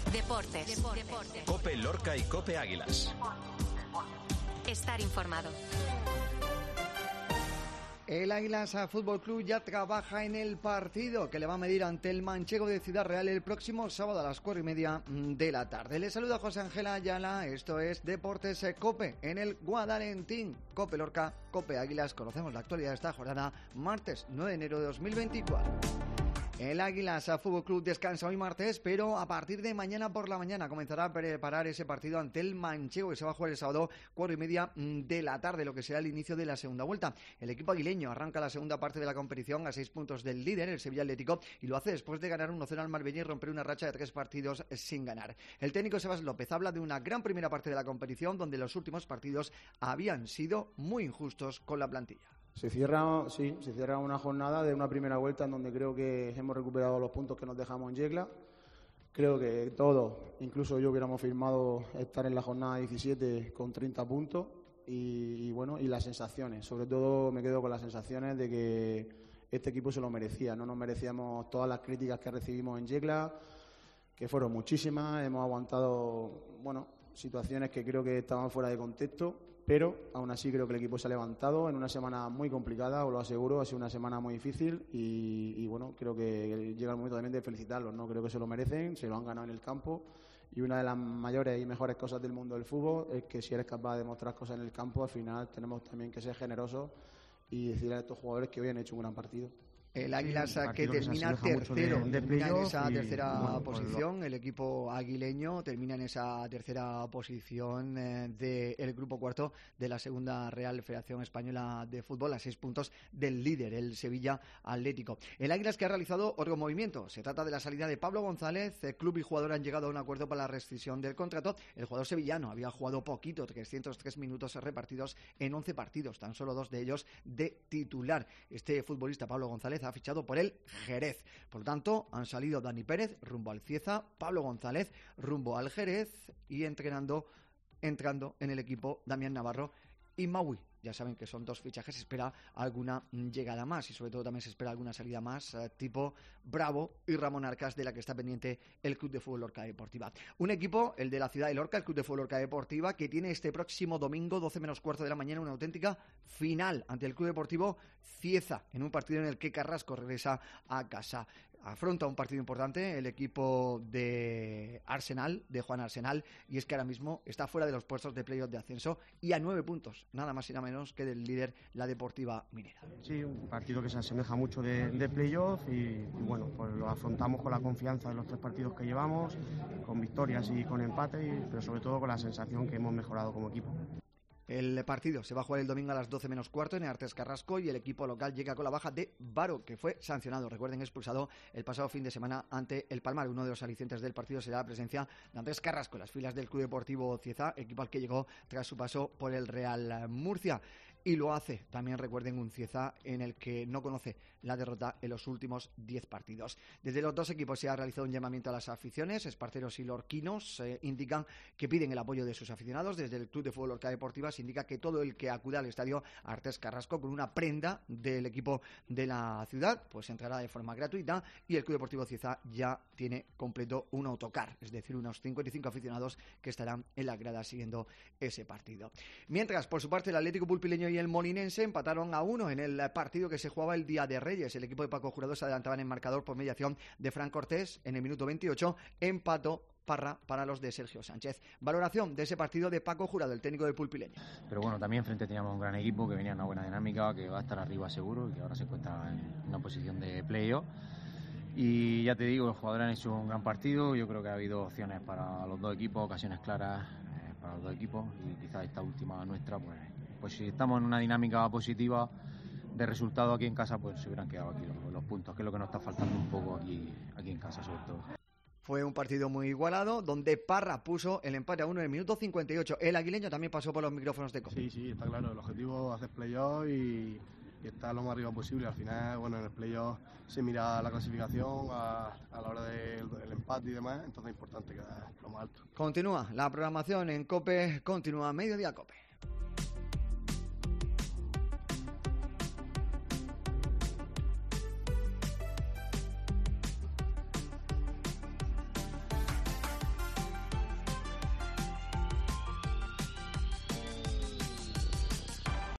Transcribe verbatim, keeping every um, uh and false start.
Deportes. Deportes. COPE Lorca y COPE Águilas. Estar informado. El Águilas Fútbol Club ya trabaja en el partido que le va a medir ante el Manchego de Ciudad Real el próximo sábado a las cuatro y media de la tarde. Le saluda José Ángel Ayala, esto es Deportes COPE en el Guadalentín. COPE Lorca, COPE Águilas, conocemos la actualidad de esta jornada, martes nueve de enero de dos mil veinticuatro. El Águilas Fútbol Club descansa hoy martes, pero a partir de mañana por la mañana comenzará a preparar ese partido ante el Manchego que se va a jugar el sábado cuatro y media de la tarde, lo que será el inicio de la segunda vuelta. El equipo aguileño arranca la segunda parte de la competición a seis puntos del líder, el Sevilla Atlético, y lo hace después de ganar uno cero al Marbella y romper una racha de tres partidos sin ganar. El técnico Sebas López habla de una gran primera parte de la competición donde los últimos partidos habían sido muy injustos con la plantilla. Se cierra, sí, se cierra una jornada de una primera vuelta en donde creo que hemos recuperado los puntos que nos dejamos en Yecla. Creo que todos, incluso yo, hubiéramos firmado estar en la jornada diecisiete con treinta puntos y, y bueno, y las sensaciones. Sobre todo me quedo con las sensaciones de que este equipo se lo merecía. No nos merecíamos todas las críticas que recibimos en Yecla, que fueron muchísimas. Hemos aguantado, bueno, situaciones que creo que estaban fuera de contexto. Pero aún así creo que el equipo se ha levantado en una semana muy complicada, os lo aseguro, ha sido una semana muy difícil y, y bueno, creo que llega el momento también de felicitarlos, ¿no? Creo que se lo merecen, se lo han ganado en el campo y una de las mayores y mejores cosas del mundo del fútbol es que si eres capaz de demostrar cosas en el campo, al final tenemos también que ser generosos y decirle a estos jugadores que hoy han hecho un gran partido. El Águilas sí, que termina que tercero, de, de termina en esa y, tercera bueno, posición, lo... el equipo aguileño termina en esa tercera posición eh, del grupo cuarto de la segunda Real Federación Española de Fútbol, a seis puntos del líder, el Sevilla Atlético. El Águilas que ha realizado otro movimiento, se trata de la salida de Pablo González, el club y jugador han llegado a un acuerdo para la rescisión del contrato. El jugador sevillano había jugado poquito, trescientos tres minutos repartidos en once partidos, tan solo dos de ellos de titular. Este futbolista, Pablo González, ha fichado por el Jerez. Por lo tanto, han salido Dani Pérez rumbo al Cieza, Pablo González rumbo al Jerez y entrenando, entrando en el equipo Damián Navarro y Maui. Ya saben que son dos fichajes, se espera alguna llegada más y sobre todo también se espera alguna salida más eh, tipo Bravo y Ramón Arcas, de la que está pendiente el Club de Fútbol Lorca Deportiva. Un equipo, el de la ciudad de Lorca, el Club de Fútbol Lorca Deportiva, que tiene este próximo domingo, doce menos cuarto de la mañana, una auténtica final ante el Club Deportivo Cieza, en un partido en el que Carrasco regresa a casa. Afronta un partido importante el equipo de Arsenal, de Juan Arsenal, y es que ahora mismo está fuera de los puestos de playoff de ascenso y a nueve puntos, nada más y nada menos que del líder, la Deportiva Minera. Sí, un partido que se asemeja mucho de, de playoff y, y bueno, pues lo afrontamos con la confianza de los tres partidos que llevamos, con victorias y con empate, y, pero sobre todo con la sensación que hemos mejorado como equipo. El partido se va a jugar el domingo a las doce menos cuarto en Artes Carrasco y el equipo local llega con la baja de Varo, que fue sancionado, recuerden, expulsado el pasado fin de semana ante el Palmar. Uno de los alicientes del partido será la presencia de Andrés Carrasco en las filas del Club Deportivo Cieza, equipo al que llegó tras su paso por el Real Murcia. Y lo hace también, recuerden, un Cieza en el que no conoce la derrota en los últimos diez partidos. Desde los dos equipos se ha realizado un llamamiento a las aficiones. Esparteros y lorquinos eh, indican que piden el apoyo de sus aficionados. Desde el Club de Fútbol Lorca Deportiva se indica que todo el que acuda al estadio Artes Carrasco con una prenda del equipo de la ciudad, pues entrará de forma gratuita, y el Club Deportivo Cieza ya tiene completo un autocar, es decir, unos cincuenta y cinco aficionados que estarán en la grada siguiendo ese partido. Mientras, por su parte, el Atlético Pulpileño y el Molinense empataron a uno en el partido que se jugaba el día de Reyes. El equipo de Paco Jurado se adelantaba en el marcador por mediación de Fran Cortés en el minuto veintiocho, empató Parra para los de Sergio Sánchez. Valoración de ese partido de Paco Jurado, el técnico del Pulpileño. Pero bueno, también enfrente teníamos un gran equipo que venía en una buena dinámica, que va a estar arriba seguro y que ahora se encuentra en una posición de playoff. Y ya te digo, los jugadores han hecho un gran partido. Yo creo que ha habido opciones para los dos equipos, ocasiones claras eh, para los dos equipos, y quizás esta última nuestra, pues, pues si estamos en una dinámica positiva de resultado aquí en casa, pues se hubieran quedado aquí los, los puntos, que es lo que nos está faltando un poco aquí, aquí en casa sobre todo. Fue un partido muy igualado, donde Parra puso el empate a uno en el minuto cincuenta y ocho. El aguileño también pasó por los micrófonos de COPE. Sí, sí, está claro. El objetivo es hacer playoff y, y estar lo más arriba posible. Al final, bueno, en el playoff se mira la clasificación a, a la hora del, del empate y demás, entonces es importante quedar lo más alto. Continúa la programación en COPE, continúa Mediodía COPE.